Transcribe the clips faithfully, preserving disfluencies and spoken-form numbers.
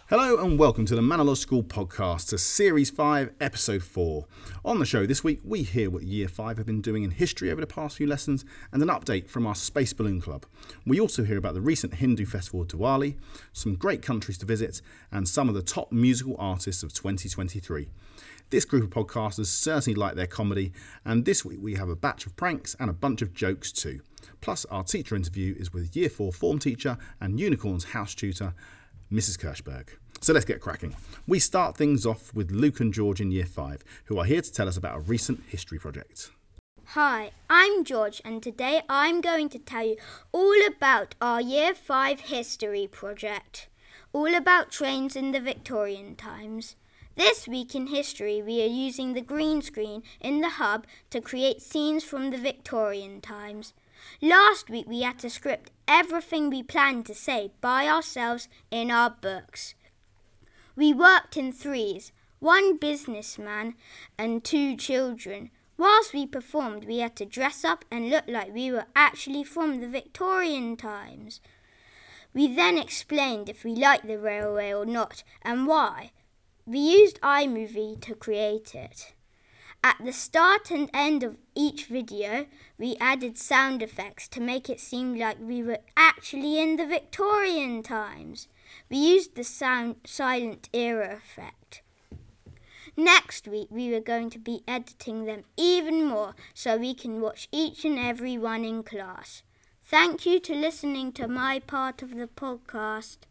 Hello and welcome to the Manor Lodge School podcast, to Series five, Episode four. On the show this week, we hear what Year five have been doing in history over the past few lessons and an update from our Space Balloon Club. We also hear about the recent Hindu festival Diwali, some great countries to visit, and some of the top musical artists of twenty twenty-three. This group of podcasters certainly like their comedy, and this week we have a batch of pranks and a bunch of jokes too. Plus, our teacher interview is with Year four form teacher and Unicorn's house tutor, Missus Kirschberg. So let's get cracking. We start things off with Luke and George in Year five, who are here to tell us about a recent history project. Hi, I'm George, and today I'm going to tell you all about our Year five history project, all about trains in the Victorian times. This week in history, we are using the green screen in the hub to create scenes from the Victorian times. Last week, we had to script everything we planned to say by ourselves in our books. We worked in threes, one businessman and two children. Whilst we performed, we had to dress up and look like we were actually from the Victorian times. We then explained if we liked the railway or not and why. We used iMovie to create it. At the start and end of each video, we added sound effects to make it seem like we were actually in the Victorian times. We used the sound silent era effect. Next week, we were going to be editing them even more so we can watch each and every one in class. Thank you to listening to my part of the podcast.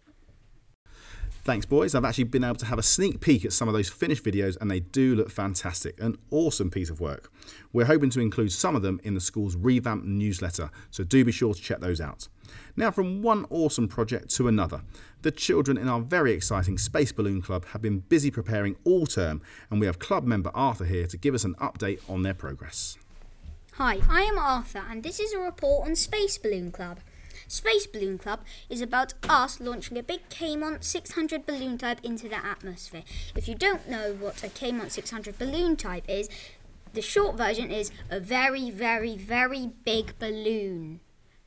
Thanks, boys. I've actually been able to have a sneak peek at some of those finished videos and they do look fantastic. An awesome piece of work. We're hoping to include some of them in the school's revamped newsletter, so do be sure to check those out. Now, from one awesome project to another, the children in our very exciting Space Balloon Club have been busy preparing all term, and we have club member Arthur here to give us an update on their progress. Hi, I am Arthur, and this is a report on Space Balloon Club. Space Balloon Club is about us launching a big Kmont six hundred balloon type into the atmosphere. If you don't know what a Kmont six hundred balloon type is, the short version is a very, very, very big balloon.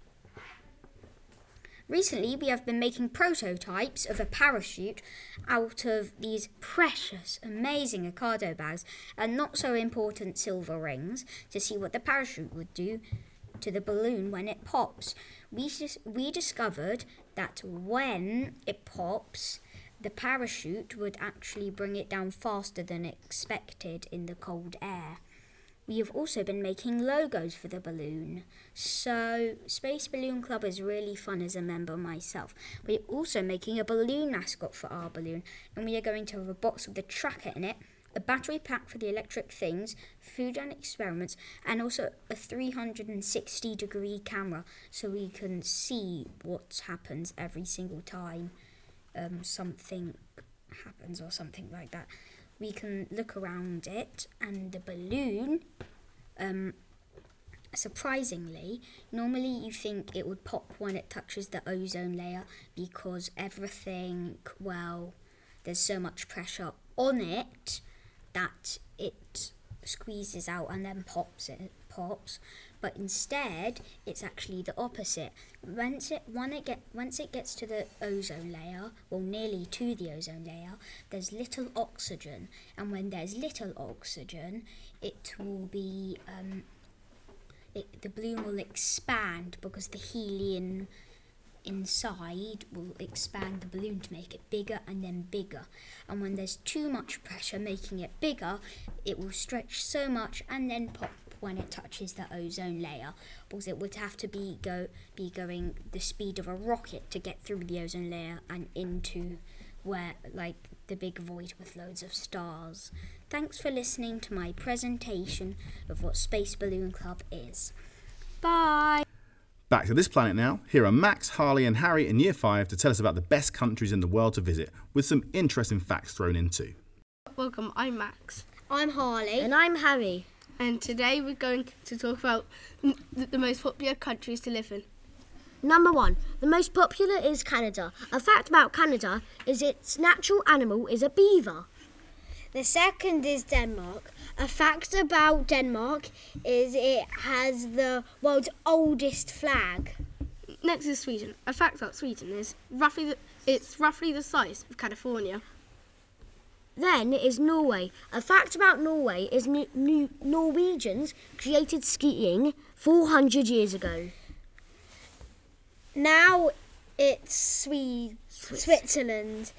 Recently, we have been making prototypes of a parachute out of these precious, amazing Ocado bags and not so important silver rings to see what the parachute would do to the balloon when it pops. We dis- we discovered that when it pops, the parachute would actually bring it down faster than expected in the cold air. We have also been making logos for the balloon. So Space Balloon Club is really fun as a member myself. We're also making a balloon mascot for our balloon, and we are going to have a box with a tracker in it, a battery pack for the electric things, food and experiments, and also a three hundred sixty degree camera so we can see what happens every single time um, something happens or something like that. We can look around it, and the balloon, um, surprisingly, normally you think it would pop when it touches the ozone layer because everything, well, there's so much pressure on it that it squeezes out and then pops it pops but instead it's actually the opposite. Once it when it get once it gets to the ozone layer, well nearly to the ozone layer, there's little oxygen, and when there's little oxygen it will be um it, the balloon will expand because the helium inside will expand the balloon to make it bigger and then bigger, and when there's too much pressure making it bigger, it will stretch so much and then pop when it touches the ozone layer, because it would have to be go be going the speed of a rocket to get through the ozone layer and into where like the big void with loads of stars. Thanks for listening to my presentation of what Space Balloon Club is. Bye. Back to this planet now. Here are Max, Harley and Harry in Year five to tell us about the best countries in the world to visit, with some interesting facts thrown in too. Welcome, I'm Max. I'm Harley. And I'm Harry. And today we're going to talk about th- the most popular countries to live in. Number one, the most popular is Canada. A fact about Canada is its natural animal is a beaver. The second is Denmark. A fact about Denmark is it has the world's oldest flag. Next is Sweden. A fact about Sweden is roughly the It's roughly the size of California. Then is Norway. A fact about Norway is N- N- Norwegians created skiing four hundred years ago. Now it's Swede, Switzerland.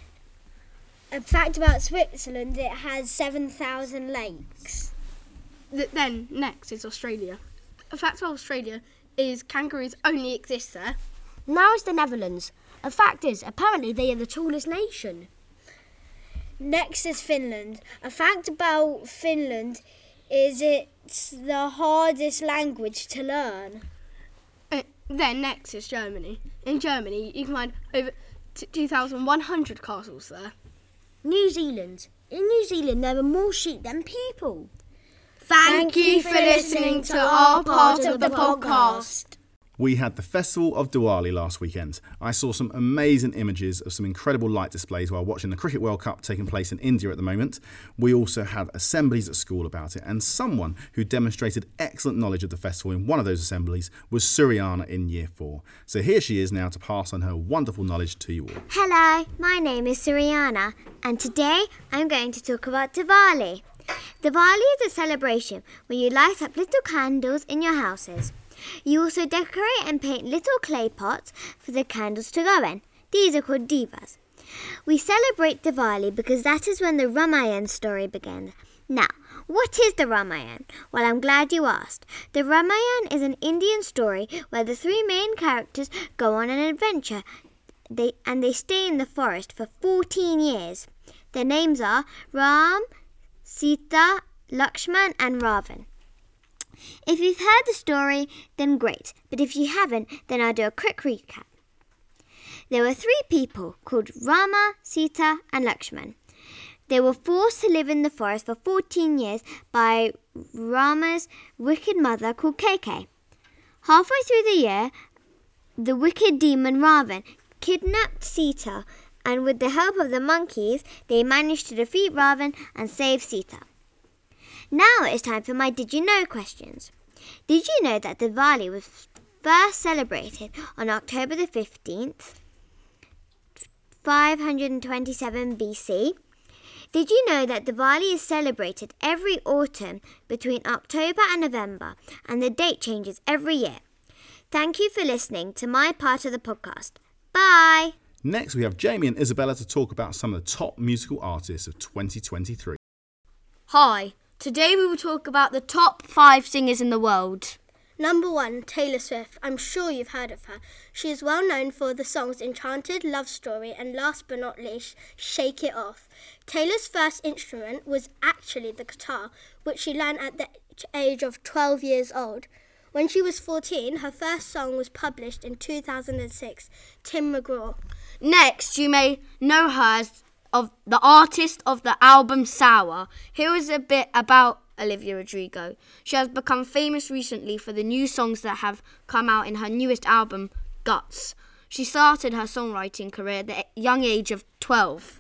A fact about Switzerland, it has seven thousand lakes. Th- then next is Australia. A fact about Australia is kangaroos only exist there. Now is the Netherlands. A fact is, apparently they are the tallest nation. Next is Finland. A fact about Finland is it's the hardest language to learn. Uh, then next is Germany. In Germany, you can find over t- two thousand one hundred castles there. New Zealand. In New Zealand there are more sheep than people. Thank you for listening to our part of the podcast. We had the Festival of Diwali last weekend. I saw some amazing images of some incredible light displays while watching the Cricket World Cup taking place in India at the moment. We also had assemblies at school about it, and someone who demonstrated excellent knowledge of the festival in one of those assemblies was Suriana in year four. So here she is now to pass on her wonderful knowledge to you all. Hello, my name is Suriana, and today I'm going to talk about Diwali. Diwali is a celebration where you light up little candles in your houses. You also decorate and paint little clay pots for the candles to go in. These are called divas. We celebrate Diwali because that is when the Ramayana story began. Now, what is the Ramayana? Well, I'm glad you asked. The Ramayana is an Indian story where the three main characters go on an adventure they, and they stay in the forest for fourteen years. Their names are Ram, Sita, Lakshman and Ravan. If you've heard the story, then great, but if you haven't, then I'll do a quick recap. There were three people called Rama, Sita and Lakshman. They were forced to live in the forest for fourteen years by Rama's wicked mother called Kaikeyi. Halfway through the year, the wicked demon Ravan kidnapped Sita, and with the help of the monkeys, they managed to defeat Ravan and save Sita. Now it's time for my Did You Know questions. Did you know that Diwali was first celebrated on October the fifteenth, five hundred twenty-seven B C? Did you know that Diwali is celebrated every autumn between October and November, and the date changes every year? Thank you for listening to my part of the podcast. Bye! Next, we have Jamie and Isabella to talk about some of the top musical artists of twenty twenty-three. Hi, today we will talk about the top five singers in the world. Number one, Taylor Swift. I'm sure you've heard of her. She is well known for the songs Enchanted, Love Story, and last but not least, Shake It Off. Taylor's first instrument was actually the guitar, which she learned at the age of twelve years old. When she was fourteen, her first song was published in two thousand six, Tim McGraw. Next, you may know her as of the artist of the album Sour. Here is a bit about Olivia Rodrigo. She has become famous recently for the new songs that have come out in her newest album, Guts. She started her songwriting career at the young age of twelve.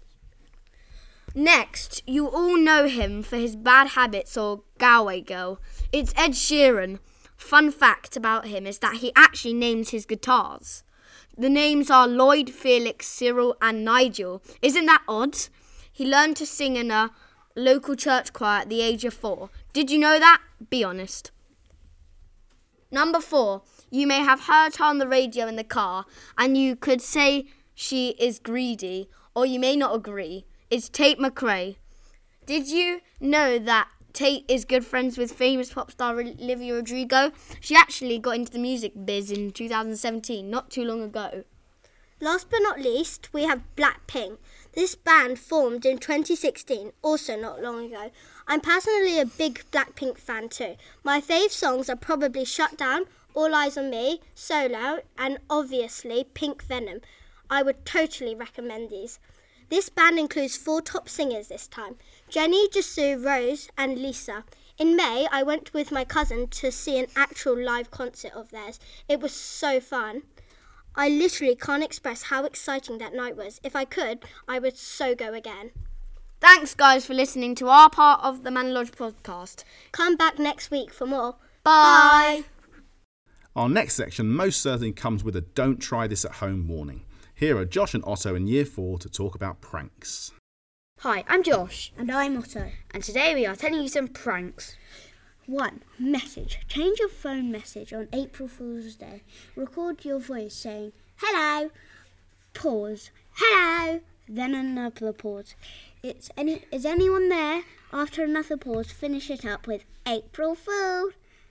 Next, you all know him for his Bad Habits or Galway Girl. It's Ed Sheeran. Fun fact about him is that he actually named his guitars. The names are Lloyd, Felix, Cyril and Nigel. Isn't that odd? He learned to sing in a local church choir at the age of four. Did you know that? Be honest. Number four, you may have heard her on the radio in the car and you could say she is greedy, or you may not agree. It's Tate McRae. Did you know that Tate is good friends with famous pop star Olivia Rodrigo? She actually got into the music biz in two thousand seventeen, not too long ago. Last but not least, we have Blackpink. This band formed in twenty sixteen, also not long ago. I'm personally a big Blackpink fan too. My fave songs are probably Shut Down, All Eyes on Me, Solo, and obviously Pink Venom. I would totally recommend these. This band includes four top singers this time: Jennie, Jisoo, Rose and Lisa. In May, I went with my cousin to see an actual live concert of theirs. It was so fun. I literally can't express how exciting that night was. If I could, I would so go again. Thanks guys for listening to our part of the Man Lodge podcast. Come back next week for more. Bye! Our next section most certainly comes with a don't try this at home warning. Here are Josh and Otto in Year four to talk about pranks. Hi, I'm Josh. And I'm Otto. And today we are telling you some pranks. one. Message. Change your phone message on April Fool's Day. Record your voice saying, hello. Pause. Hello. Then another pause. It's any, is anyone there? After another pause, finish it up with April Fool.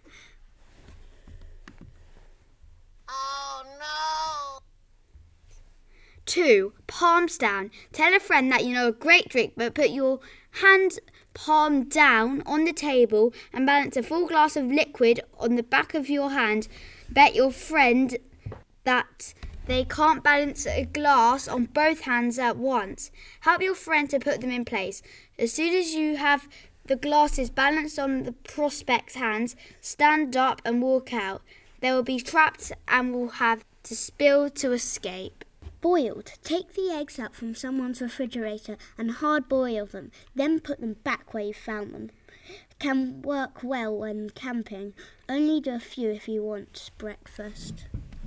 Oh no! Two, palms down. Tell a friend that you know a great trick, but put your hand palm down on the table and balance a full glass of liquid on the back of your hand. Bet your friend that they can't balance a glass on both hands at once. Help your friend to put them in place. As soon as you have the glasses balanced on the prospect's hands, stand up and walk out. They will be trapped and will have to spill to escape. Boiled. Take the eggs out from someone's refrigerator and hard boil them, then put them back where you found them. Can work well when camping. Only do a few if you want breakfast.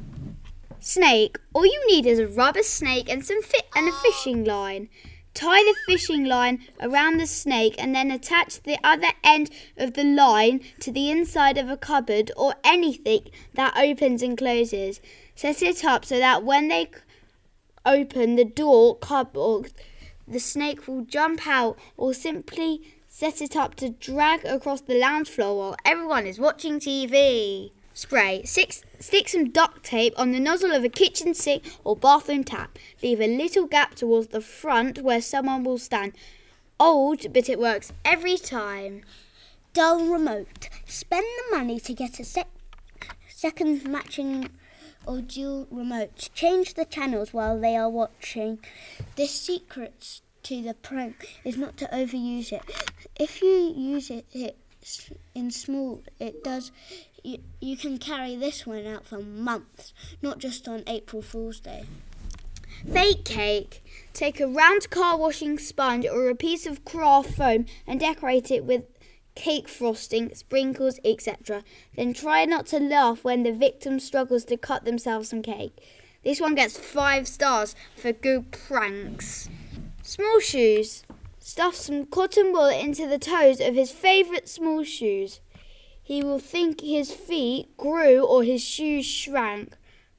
Snake. All you need is a rubber snake and some fi- and a fishing line. Tie the fishing line around the snake and then attach the other end of the line to the inside of a cupboard or anything that opens and closes. Set it up so that when they open the door cupboard, the snake will jump out, or simply set it up to drag across the lounge floor while everyone is watching T V. Spray. Six, stick some duct tape on the nozzle of a kitchen sink or bathroom tap. Leave a little gap towards the front where someone will stand. Old, but it works every time. Dull remote. Spend the money to get a sec- second matching or dual remote. Change the channels while they are watching. The secret to the prank is not to overuse it. If you use it, it in small, it does. You, you can carry this one out for months, not just on April Fool's Day. Fake cake. Take a round car washing sponge or a piece of craft foam and decorate it with cake frosting, sprinkles, et cetera. Then try not to laugh when the victim struggles to cut themselves some cake. This one gets five stars for good pranks. Small shoes. Stuff some cotton wool into the toes of his favourite small shoes. He will think his feet grew or his shoes shrank.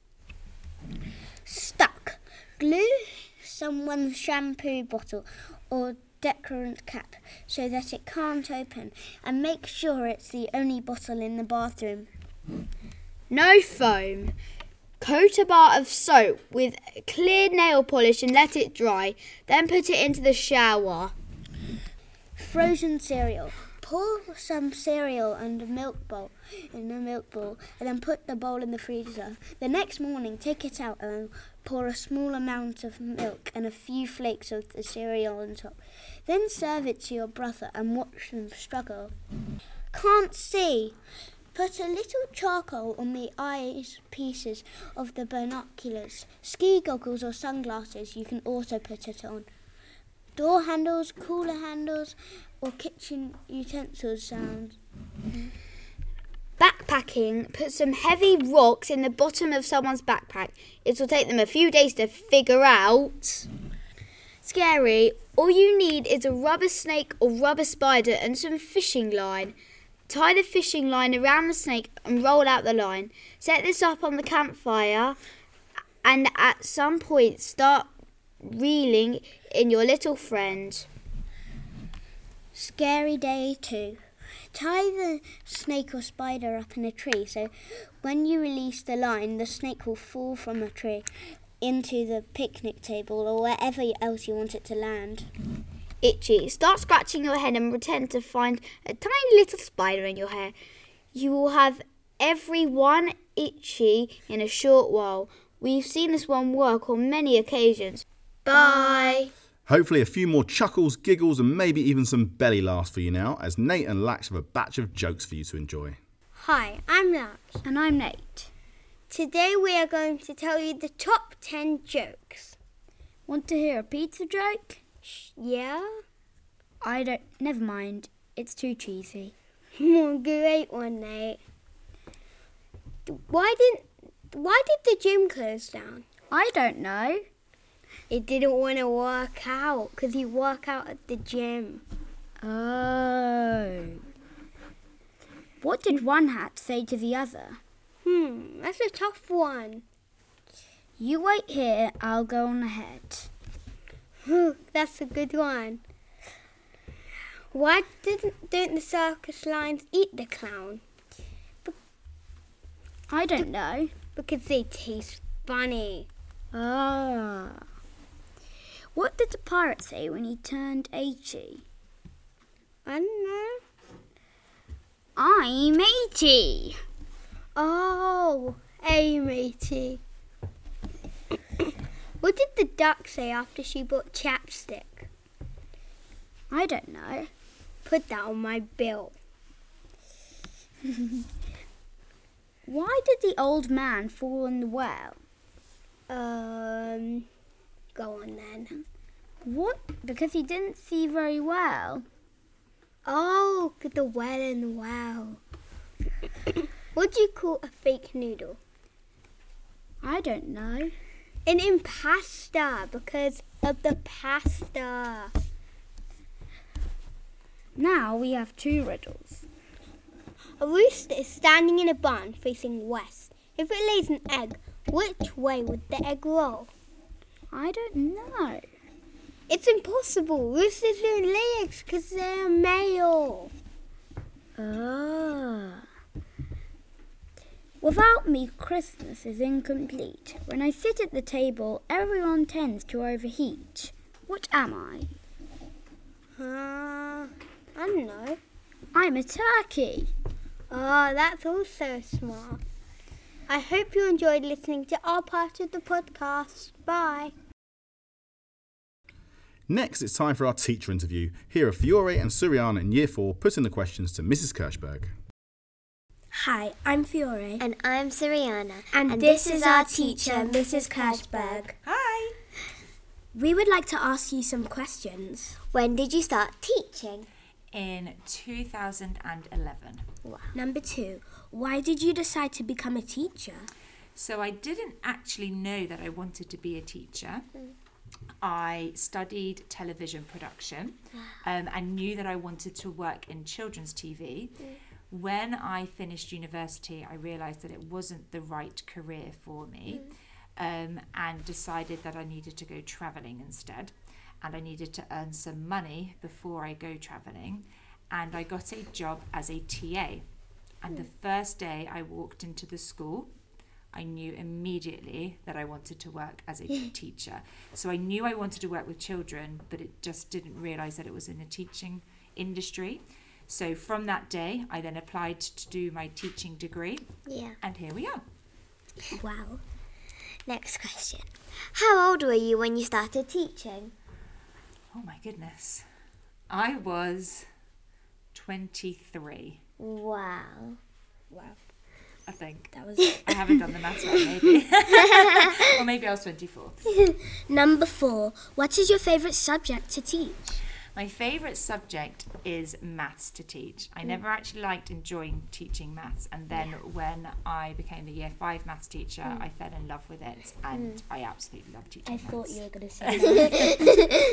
Stuck. Glue someone's shampoo bottle or decorant cap so that it can't open, and make sure it's the only bottle in the bathroom. No foam. Coat a bar of soap with clear nail polish and let it dry. Then put it into the shower. Frozen cereal. Pour some cereal and a milk bowl in a milk bowl and then put the bowl in the freezer. The next morning, take it out and pour a small amount of milk and a few flakes of the cereal on top. Then serve it to your brother and watch them struggle. Can't see. Put a little charcoal on the eyes pieces of the binoculars. Ski goggles or sunglasses, you can also put it on. Door handles, cooler handles, or kitchen utensils sound. Backpacking. Put some heavy rocks in the bottom of someone's backpack. It will take them a few days to figure out. Scary. All you need is a rubber snake or rubber spider and some fishing line. Tie the fishing line around the snake and roll out the line. Set this up on the campfire and at some point start reeling in your little friend. Scary day two. Tie the snake or spider up in a tree so when you release the line, the snake will fall from a tree into the picnic table or wherever else you want it to land. Itchy. Start scratching your head and pretend to find a tiny little spider in your hair. You will have everyone itchy in a short while. We've seen this one work on many occasions. Bye. Hopefully a few more chuckles, giggles and maybe even some belly laughs for you now, as Nate and Lax have a batch of jokes for you to enjoy. Hi, I'm Lax. And I'm Nate. Today we are going to tell you the top ten jokes. Want to hear a pizza joke? Yeah? I don't... Never mind. It's too cheesy. Great one, Nate. Why didn't... Why did the gym close down? I don't know. He didn't want to work out because he work out at the gym. Oh. What did one hat say to the other? Hmm, that's a tough one. You wait here, I'll go on ahead. That's a good one. Why didn't don't the circus lions eat the clown? I don't know. Because they taste funny. Ah. What did the pirate say when he turned eighty? I don't know. I'm eighty. Oh, hey matey. What did the duck say after she bought chapstick? I don't know. Put that on my bill. Why did the old man fall in the well? Um, go on then. What? Because he didn't see very well. Oh, the well in the well. What do you call a fake noodle? I don't know. An impasta, because of the pasta. Now we have two riddles. A rooster is standing in a barn facing west. If it lays an egg, which way would the egg roll? I don't know. It's impossible. Roosters don't lay eggs because they're male. Ah. Without me, Christmas is incomplete. When I sit at the table, everyone tends to overheat. What am I? Uh, I don't know. I'm a turkey. Oh, that's also smart. I hope you enjoyed listening to our part of the podcast. Bye. Next, it's time for our teacher interview. Here are Fiore and Suriana in Year four putting the questions to Missus Kirschberg. Hi, I'm Fiore. And I'm Suriana. And, and this, this is our teacher, Missus Kirschberg. Hi. We would like to ask you some questions. When did you start teaching? In two thousand eleven. Wow. Number two, why did you decide to become a teacher? So I didn't actually know that I wanted to be a teacher. Mm. I studied television production um, and knew that I wanted to work in children's T V. Mm. When I finished university, I realised that it wasn't the right career for me, mm. um, and decided that I needed to go travelling instead. And I needed to earn some money before I go travelling. And I got a job as a T A. And mm. the first day I walked into the school, I knew immediately that I wanted to work as a teacher. So I knew I wanted to work with children, but it just didn't realise that it was in the teaching industry. So from that day, I then applied to do my teaching degree. Yeah. And here we are. Wow. Next question. How old were you when you started teaching? Oh my goodness. I was twenty-three. Wow. Wow. I think. That was I haven't done the maths right, maybe. Or maybe I was twenty-four. Number four. What is your favourite subject to teach? My favourite subject is maths to teach. I mm. never actually liked enjoying teaching maths, and then yeah. when I became the year five maths teacher, mm. I fell in love with it, and mm. I absolutely love teaching I maths. thought you were going to say that.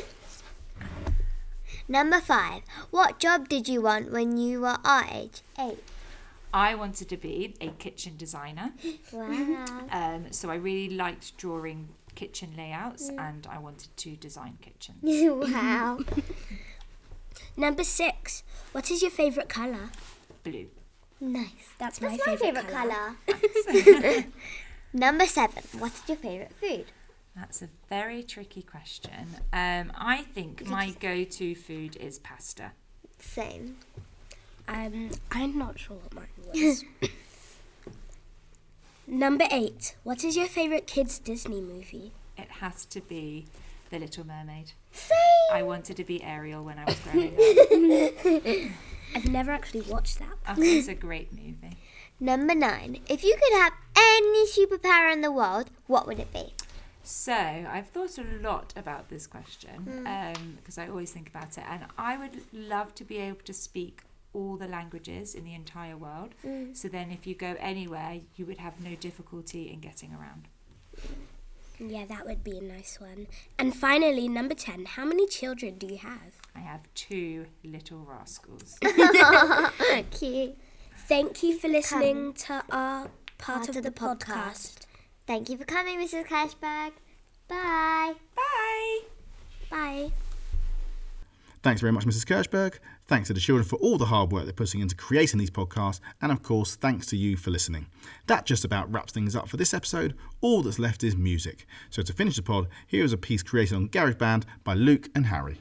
Number five. What job did you want when you were our age? Eight. I wanted to be a kitchen designer. Wow. Um, so I really liked drawing kitchen layouts, mm. and I wanted to design kitchens. Wow. Number six. What is your favourite colour? Blue. Nice. That's, That's my, my favourite colour. colour. Number seven. What is your favourite food? That's a very tricky question. Um, I think my go-to food is pasta. Same. Um, I'm not sure what mine was. Number eight. What is your favourite kids' Disney movie? It has to be The Little Mermaid. Same. I wanted to be Ariel when I was growing up. I've never actually watched that. Oh, it's a great movie. Number nine. If you could have any superpower in the world, what would it be? So, I've thought a lot about this question, mm. um, because I always think about it, and I would love to be able to speak all the languages in the entire world. Mm. So then if you go anywhere, you would have no difficulty in getting around. Yeah, that would be a nice one. And finally, number ten, how many children do you have? I have two little rascals. Cute. Thank you for listening to our part, Part of, of the, the podcast. podcast. Thank you for coming, Missus Cashback. Bye. Bye! Bye. Thanks very much, Missus Kirchberg. Thanks to the children for all the hard work they're putting into creating these podcasts. And of course, thanks to you for listening. That just about wraps things up for this episode. All that's left is music. So to finish the pod, here is a piece created on GarageBand by Luke and Harry.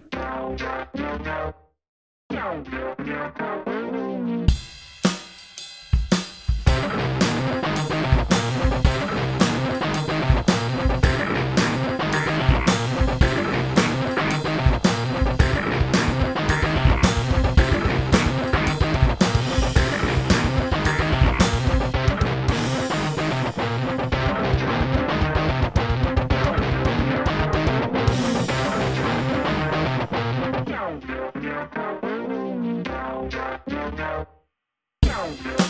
Go.